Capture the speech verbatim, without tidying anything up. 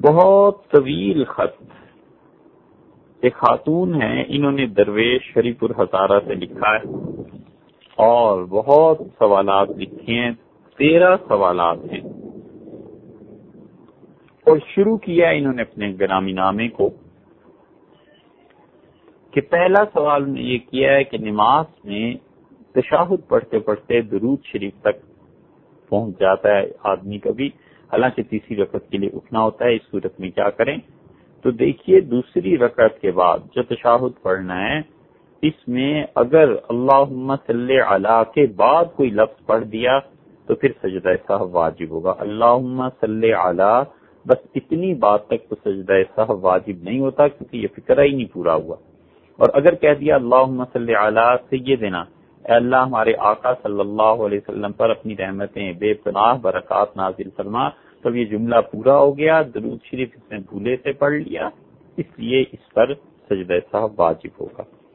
بہت طویل خط ایک خاتون ہیں، انہوں نے درویش شریف الحضارہ سے لکھا ہے اور بہت سوالات لکھے ہیں، تیرہ سوالات ہیں، اور شروع کیا انہوں نے اپنے گرامی نامے کو کہ پہلا سوال نے یہ کیا ہے کہ نماز میں تشہد پڑھتے پڑھتے درود شریف تک پہنچ جاتا ہے آدمی کبھی، حالانکہ تیسری رکعت کے لیے اٹھنا ہوتا ہے، اس صورت میں کیا کریں؟ تو دیکھیے دوسری رکعت کے بعد جو تشہد پڑھنا ہے، اس میں اگر اللہم صلی علی کے بعد کوئی لفظ پڑھ دیا تو پھر سجدہ سہو واجب ہوگا۔ اللہم صلی علی، بس اتنی بات تک تو سجدہ سہو واجب نہیں ہوتا کیونکہ یہ فکرہ ہی نہیں پورا ہوا۔ اور اگر کہہ دیا اللہم صلی علی سیدنا، اے اللہ ہمارے آقا صلی اللہ علیہ وسلم پر اپنی رحمتیں بے پناہ برکات نازل فرما، تب یہ جملہ پورا ہو گیا، درود شریف اس نے بھولے سے پڑھ لیا، اس لیے اس پر سجدہ سہو واجب ہوگا۔